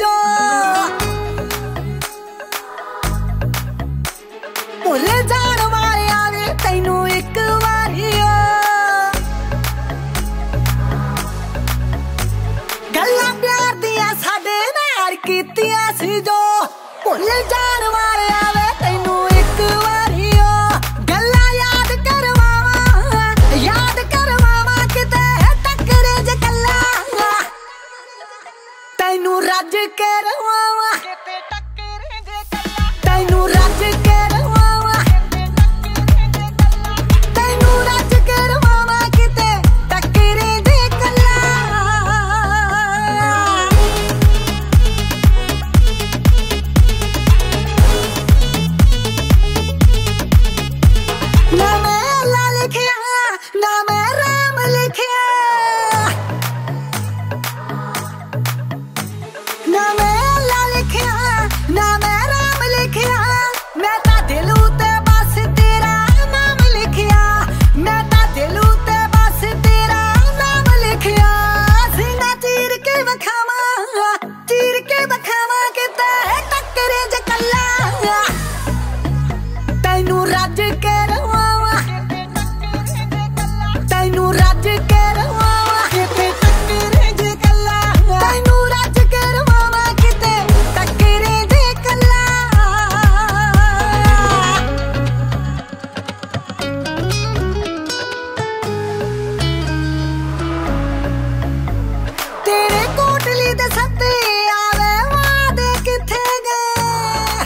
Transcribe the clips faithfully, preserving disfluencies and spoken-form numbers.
जो भुल जाण वाले आवे तैनू एक वारी गल्लां प्यार दियां साडे नाल कीतियां सी जो भुल जाण वाले आवे तैनू एक वारी गल्लां याद करवावां याद करवावां किते टकरे ज गल्लां तैनू रज के रवावां तैनू रज के रवावां तैनू रज के रवावां किते टकरे ज गल्लां ना मैं अल्लाह लिखिया ना मैं राम लिखिया ना मैं अल्लाह लिखिया ना मैं राम लिखिया मैं तां दिल उत्ते बस तेरा नाम लिखिया मैं तां दिल उत्ते बस तेरा नाम लिखिया सीना चीर के वखावां चीर के वखावां किते टकरे ज गल्लां तैनू रज के रवावां तैनू रज के रवावां किते टकरे ज गल्लां तैनू रज के रवावां किते टकरे ज गल्लां तेरे कोटली दे सत्ते आवे वादे किथे गए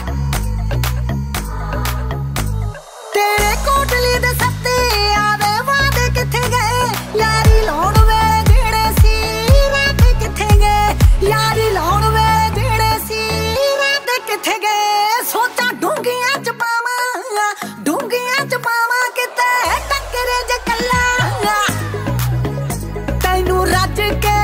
तेरे कोटली दे सत्ते आवे वादे किथे गए यारी लाउण वेले जेड़े सी वादे किथे गए यारी लाउण वेले जेड़े सी वादे किथे गए सोचा डूंगियां च पावां डूंगियां च पावां किते टकरे ज गल्लां तैनू रज के